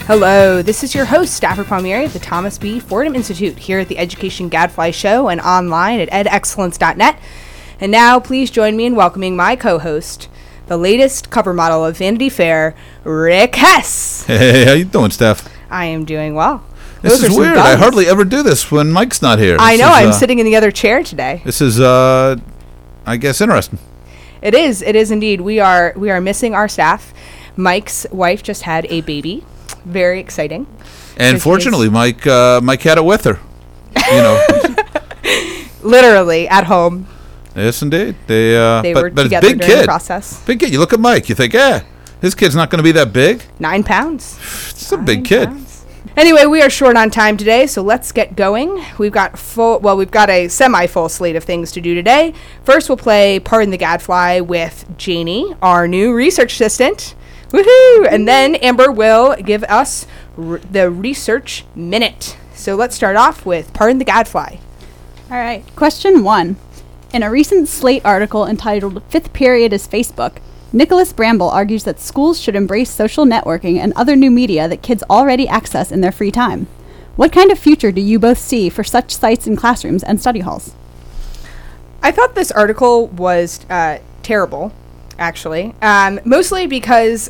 Hello, this is your host, Stafford Palmieri of the Thomas B. Fordham Institute here at the Education Gadfly Show and online at edexcellence.net. And now, please join me in welcoming my co-host, the latest cover model of Vanity Fair, Rick Hess. Hey, how you doing, Steph? I am doing well. This is weird. I hardly ever do this when Mike's not here. I know. I'm sitting in the other chair today. This is, I guess, interesting. It is. It is indeed. We are missing our staff. Mike's wife just had a baby. Very exciting. And fortunately, Mike had it with her. You know, literally at home. Yes, indeed. They were together big during kid. the process. Big kid. You look at Mike. You think, his kid's not going to be that big. 9 pounds. It's a big kid. Anyway, we are short on time today, so let's get going. We've got a semi-full slate of things to do today. First, we'll play Pardon the Gadfly with Janie, our new research assistant. Woohoo! And then Amber will give us the research minute. So let's start off with Pardon the Gadfly. All right. Question 1. In a recent Slate article entitled Fifth Period is Facebook, Nicholas Bramble argues that schools should embrace social networking and other new media that kids already access in their free time. What kind of future do you both see for such sites in classrooms and study halls? I thought this article was terrible, actually, mostly because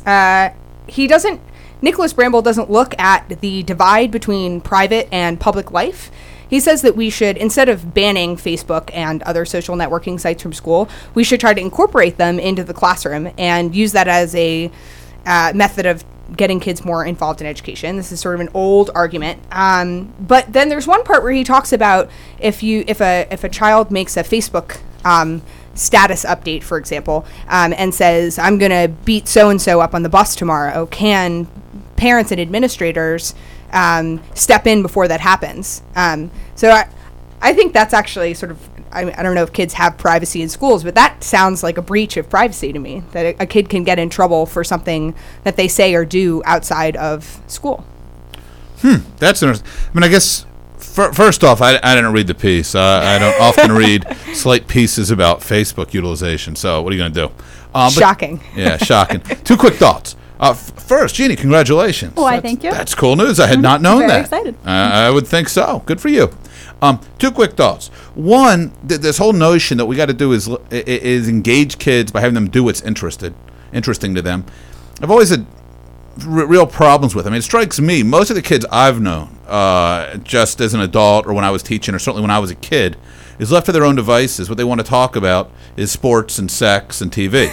Nicholas Bramble doesn't look at the divide between private and public life. He says that we should, instead of banning Facebook and other social networking sites from school, we should try to incorporate them into the classroom and use that as a method of getting kids more involved in education. This is sort of an old argument. But then there's one part where he talks about if a child makes a Facebook status update, for example, and says, I'm going to beat so-and-so up on the bus tomorrow, can parents and administrators step in before that happens? So I think that's actually sort of, I don't know if kids have privacy in schools, but that sounds like a breach of privacy to me, that a kid can get in trouble for something that they say or do outside of school. That's interesting. I mean, I guess, first off, I didn't read the piece. I don't often read slight pieces about Facebook utilization, so what are you going to do? Shocking. Yeah, shocking. 2 quick thoughts. First, Jeannie, congratulations. Oh, I thank you. That's cool news. I had not known very that. Excited. I would think so. Good for you. 2 quick thoughts. One, this whole notion that we got to do is engage kids by having them do what's interesting to them. I've always had real problems with. I mean, it strikes me, most of the kids I've known, just as an adult or when I was teaching or certainly when I was a kid, is left to their own devices. What they want to talk about is sports and sex and TV.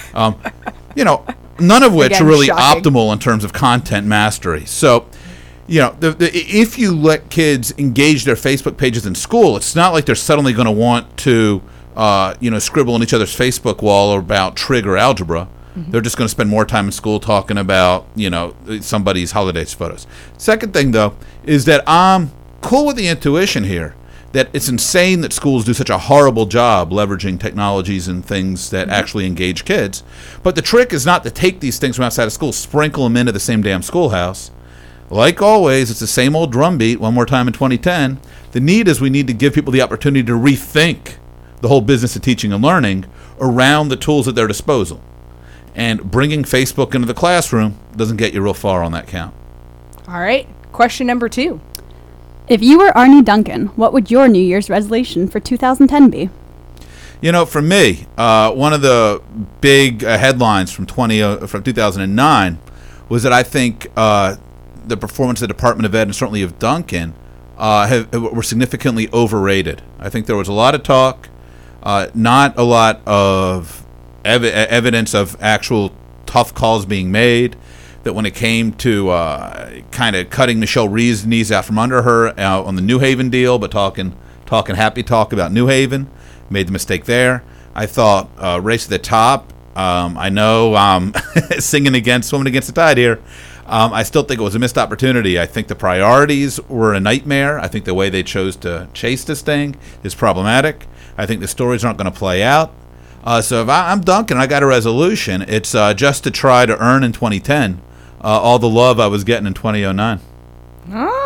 None of which are really optimal in terms of content mastery. So, if you let kids engage their Facebook pages in school, it's not like they're suddenly going to want to, scribble on each other's Facebook wall about trig or algebra. Mm-hmm. They're just going to spend more time in school talking about, somebody's holidays photos. Second thing, though, is that I'm cool with the intuition here that it's insane that schools do such a horrible job leveraging technologies and things that actually engage kids. But the trick is not to take these things from outside of school, sprinkle them into the same damn schoolhouse. Like always, it's the same old drumbeat, one more time in 2010. The need is we need to give people the opportunity to rethink the whole business of teaching and learning around the tools at their disposal. And bringing Facebook into the classroom doesn't get you real far on that count. All right. Question number 2. If you were Arnie Duncan, what would your New Year's resolution for 2010 be? For me, one of the big headlines from 2009 was that I think the performance of the Department of Ed and certainly of Duncan were significantly overrated. I think there was a lot of talk, not a lot of evidence of actual tough calls being made. That when it came to kind of cutting Michelle Reeves' knees out from under her on the New Haven deal, but talking happy talk about New Haven, made the mistake there. I thought Race to the Top, I know I'm singing Swimming Against the Tide here. I still think it was a missed opportunity. I think the priorities were a nightmare. I think the way they chose to chase this thing is problematic. I think the stories aren't going to play out. So if I'm Duncan, I got a resolution. It's just to try to earn in 2010 all the love I was getting in 2009. Oh,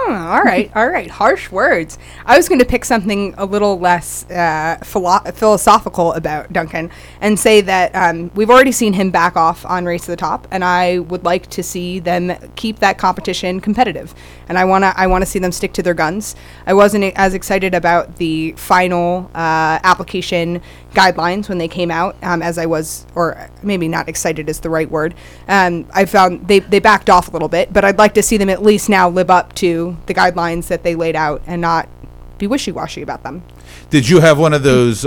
All right. Harsh words. I was going to pick something a little less philosophical about Duncan and say that we've already seen him back off on Race to the Top, and I would like to see them keep that competition competitive. And I want to see them stick to their guns. I wasn't as excited about the final application guidelines when they came out as I was, or maybe not excited is the right word. I found they backed off a little bit, but I'd like to see them at least now live up to the guidelines that they laid out and not be wishy-washy about them. Did you have one of those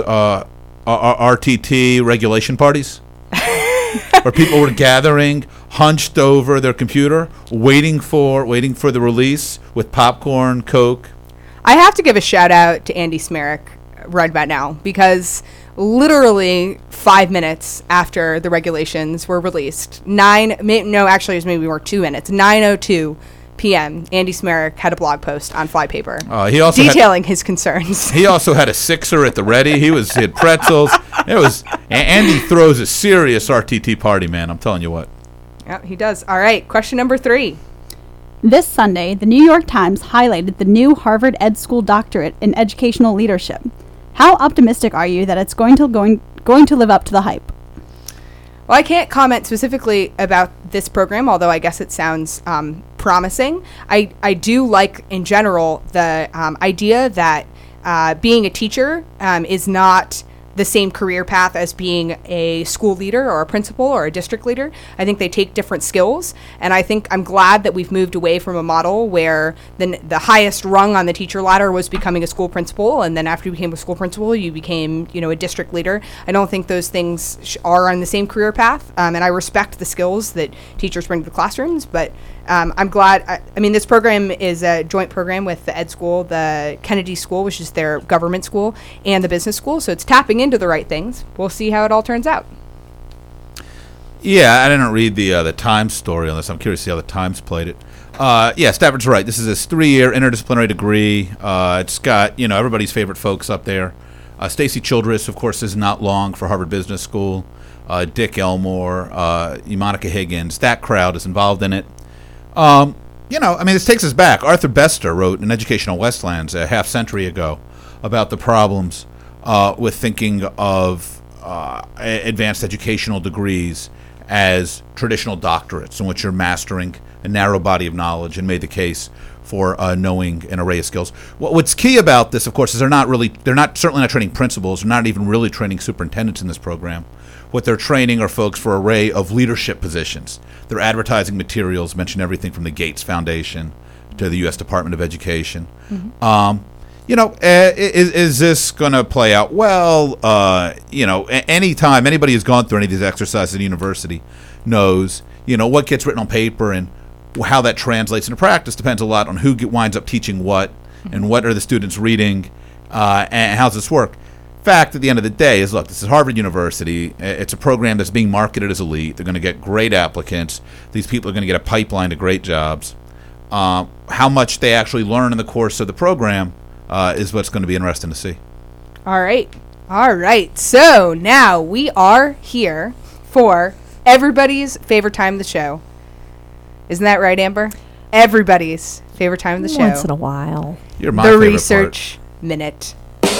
RTT regulation parties? Where people were gathering, hunched over their computer, waiting for the release with popcorn, Coke? I have to give a shout out to Andy Smerrick right about now, because literally 5 minutes after the regulations were released, it was maybe more 2 minutes, 9:02 p.m., Andy Smerrick had a blog post on Flypaper detailing his concerns. He also had a sixer at the ready. He had pretzels. Andy throws a serious RTT party, man. I'm telling you what. Yeah, he does. All right, question number 3. This Sunday, the New York Times highlighted the new Harvard Ed School doctorate in educational leadership. How optimistic are you that it's going to live up to the hype? Well, I can't comment specifically about this program, although I guess it sounds promising. I do like, in general, the idea that being a teacher is not the same career path as being a school leader or a principal or a district leader. I think they take different skills, and I'm glad that we've moved away from a model where the highest rung on the teacher ladder was becoming a school principal, and then after you became a school principal, you became, a district leader. I don't think those things are on the same career path, and I respect the skills that teachers bring to the classrooms, but I'm glad. This program is a joint program with the Ed School, the Kennedy School, which is their government school, and the business school. So it's tapping into the right things. We'll see how it all turns out. Yeah, I didn't read the Times story on this. I'm curious to see how the Times played it. Stafford's right. This is a 3-year interdisciplinary degree. It's got everybody's favorite folks up there. Stacy Childress, of course, is not long for Harvard Business School. Dick Elmore, Monica Higgins. That crowd is involved in it. This takes us back. Arthur Bester wrote in Educational Westlands a half-century ago about the problems with thinking of advanced educational degrees as traditional doctorates in which you're mastering a narrow body of knowledge, and made the case for knowing an array of skills. What's key about this, of course, is they're certainly not training principals. They're not even really training superintendents in this program. What they're training are folks for an array of leadership positions. Their advertising materials mention everything from the Gates Foundation to the U.S. Department of Education. Mm-hmm. Is this going to play out? Well, anytime anybody who's gone through any of these exercises at university knows, what gets written on paper and how that translates into practice depends a lot on who winds up teaching what, mm-hmm. and what are the students reading, and how's this work. Fact at the end of the day is, look, this is Harvard University. It's a program that's being marketed as elite. They're going to get great applicants. These people are going to get a pipeline to great jobs. How much they actually learn in the course of the program is what's going to be interesting to see. All right. So now we are here for everybody's favorite time of the show. Isn't that right, Amber? Everybody's favorite time of the show. Once in a while. You're my favorite part. The Research Minute.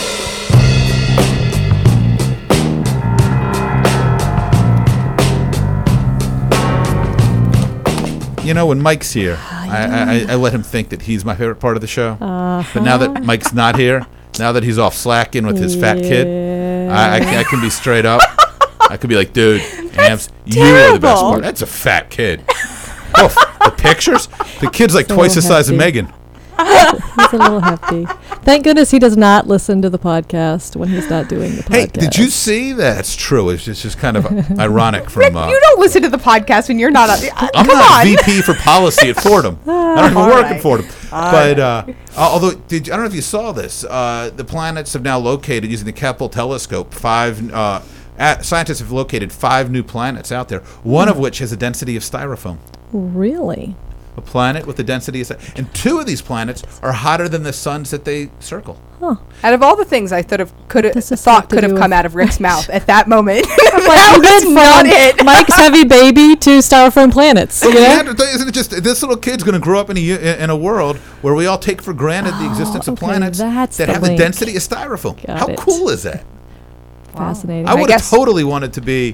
When Mike's here, I let him think that he's my favorite part of the show. But now that Mike's not here, now that he's off slacking with his fat kid, I can be straight up. I could be like, dude, Ams, you are the best part. That's a fat kid. The pictures? The kid's like twice the size of Megan. He's a little hefty. Thank goodness he does not listen to the podcast when he's not doing the podcast. Hey, did you see that? It's true. It's just kind of ironic from... Rick, you don't listen to the podcast when you're not on... I'm not VP for policy at Fordham. I don't even work at Fordham. But although, I don't know if you saw this. The planets have now located, using the Kepler telescope, scientists have located 5 new planets out there, one of which has a density of styrofoam. Really? a planet with the density of, and 2 of these planets are hotter than the suns that they circle. Out of all the things I could have This has thought to could do have with- come out of Rick's mouth at that moment, Like, that you was went not from it. Mike's heavy baby to styrofoam planets. You know? Isn't it just this little kid's going to grow up in a world where we all take for granted the existence of okay, planets that's that the have the link. density of styrofoam? Got How it. cool is that? Fascinating. I would have guess- totally wanted to be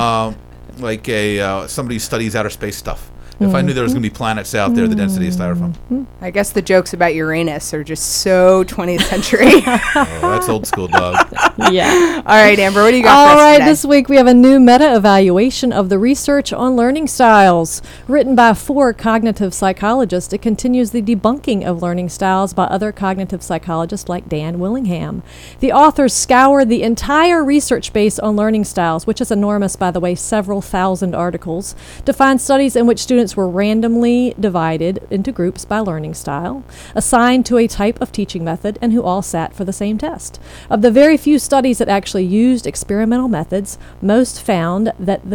like somebody who studies outer space stuff. If I knew there was going to be planets out there, the density of styrofoam. I guess the jokes about Uranus are just so 20th century. Oh, that's old school, dog. Yeah. All right, Amber, what do you got All for us right, today? this week we have a new meta-evaluation of the research on learning styles. Written by 4 cognitive psychologists, it continues the debunking of learning styles by other cognitive psychologists like Dan Willingham. The authors scoured the entire research base on learning styles, which is enormous, by the way, several thousand articles, to find studies in which students were randomly divided into groups by learning style, assigned to a type of teaching method, and who all sat for the same test. Of the very few studies that actually used experimental methods, most found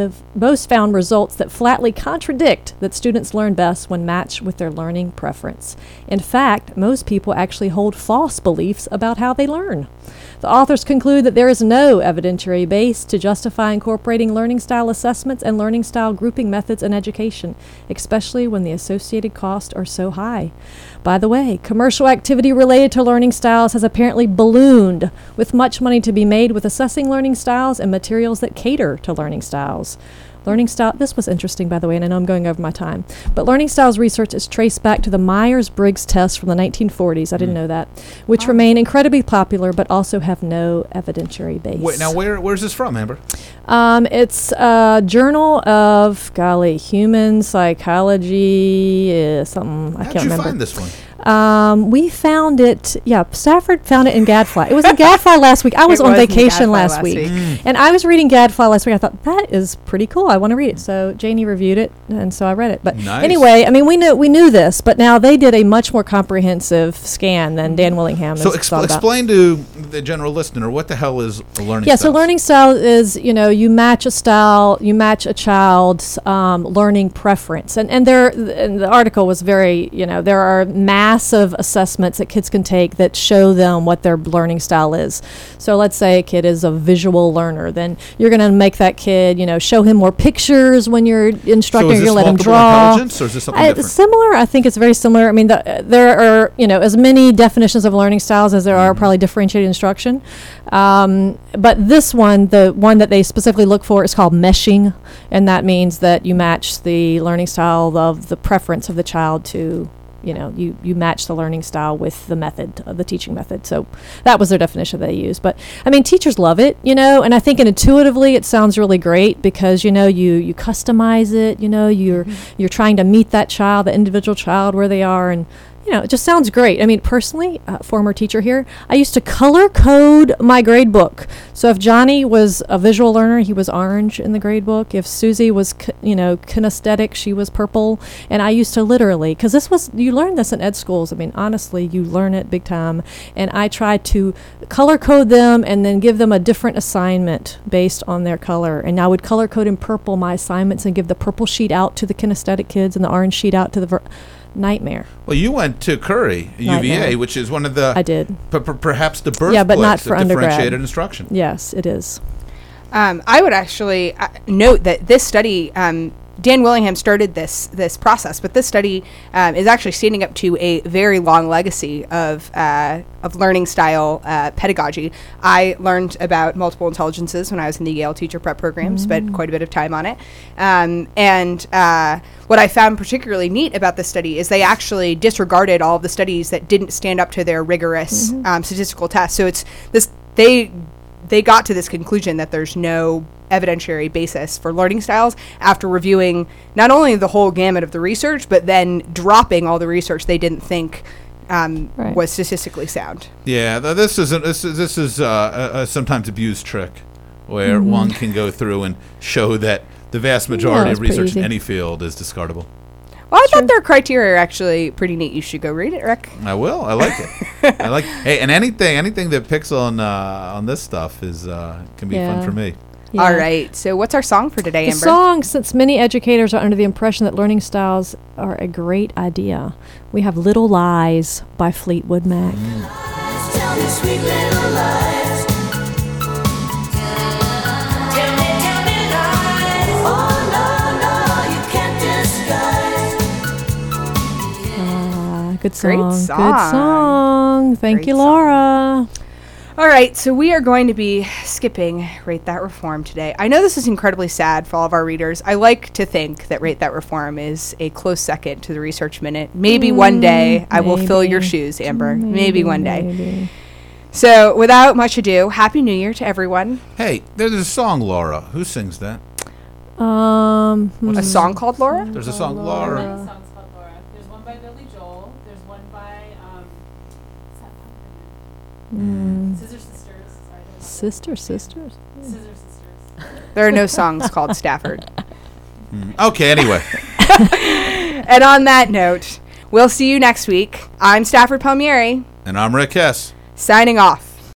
results that flatly contradict that students learn best when matched with their learning preference. In fact, most people actually hold false beliefs about how they learn. The authors conclude that there is no evidentiary base to justify incorporating learning style assessments and learning style grouping methods in education, especially when the associated costs are so high. By the way, commercial activity related to learning styles has apparently ballooned, with much money to be made with assessing learning styles and materials that cater to learning styles. Learning style, this was interesting, by the way, and I know I'm going over my time, but learning styles research is traced back to the Myers-Briggs test from the 1940s, I didn't know that, which remain incredibly popular but also have no evidentiary base. Wait, now where's this from, Amber? It's a journal of, human psychology, something, I How'd can't you remember. find this one? We found it, Stafford found it in Gadfly. It was in Gadfly last week. I was It on was in vacation Gadfly last last week. week. And I was reading Gadfly last week. I thought, that is pretty cool. I want to read it. So Janie reviewed it, and so I read it. But Nice. anyway, I mean, we knew this, but now they did a much more comprehensive scan than Dan Willingham So has thought about. explain to the general listener what the hell is a learning Yeah, style? so learning style is, you match a style, you match a child's learning preference. And the article was very, there are massive assessments that kids can take that show them what their learning style is. So let's say a kid is a visual learner, then you're going to make that kid, show him more pictures when you're instructing, So is you're this going to let him multiple draw. intelligence, or is this something It's different? similar. I think it's very similar. I mean, there are, as many definitions of learning styles as there are probably differentiated instruction. But this one, the one that they specifically look for, is called meshing, and that means that you match the learning style of the preference of the child to, you match the learning style with the method, the teaching method. So that was their definition that they used. But I mean, teachers love it, and I think intuitively it sounds really great because, you customize it, you're trying to meet that child, the individual child where they are, and it just sounds great. I mean, personally, former teacher here, I used to color code my grade book. So if Johnny was a visual learner, he was orange in the grade book. If Susie was, kinesthetic, she was purple. And I used to literally, because you learn this in ed schools. I mean, honestly, you learn it big time. And I tried to color code them and then give them a different assignment based on their color. And I would color code in purple my assignments and give the purple sheet out to the kinesthetic kids and the orange sheet out to the nightmare. Well, you went to Curry, UVA, Nightmare. which is one of the I did. perhaps the birthplace Yeah, but not for of undergrad. differentiated instruction. Yes, it is. I would actually note that this study, Dan Willingham started this process, but this study is actually standing up to a very long legacy of learning style pedagogy. I learned about multiple intelligences when I was in the Yale teacher prep program, spent quite a bit of time on it. And what I found particularly neat about this study is they actually disregarded all of the studies that didn't stand up to their rigorous statistical tests. So it's this, they got to this conclusion that there's no evidentiary basis for learning styles after reviewing not only the whole gamut of the research, but then dropping all the research they didn't think Right. was statistically sound. Yeah, this is a sometimes abused trick where one can go through and show that the vast majority it's of pretty research in easy. any field is discardable. Well, I thought their criteria are actually pretty neat. You should go read it, Rick. I will. I like it. Hey, and anything that picks on this stuff is can be fun Yeah. for me. Yeah. All right. So what's our song for today, The Amber? song, since many educators are under the impression that learning styles are a great idea, we have Little Lies by Fleetwood Mac. Tell me sweet little lies. Tell me lies. Oh, no, you can't disguise. Good Great song. song. Good song. Thank Great you, song. Laura. All right, so we are going to be skipping Rate That Reform today. I know this is incredibly sad for all of our readers. I like to think that Rate That Reform is a close second to the Research Minute. Maybe one day I will fill your maybe. shoes, Amber. Maybe one day. Maybe. So without much ado, Happy New Year to everyone. Hey, there's a song, Laura. Who sings that? A song called Laura? There's a song, Laura. Songs called Laura. There's one by Billy Joel. There's one by Scissor Sisters. Sorry, Sisters. Scissor Sisters. There are no songs called Stafford. Okay, anyway. And on that note, we'll see you next week. I'm Stafford Palmieri, And I'm Rick Hess. signing off.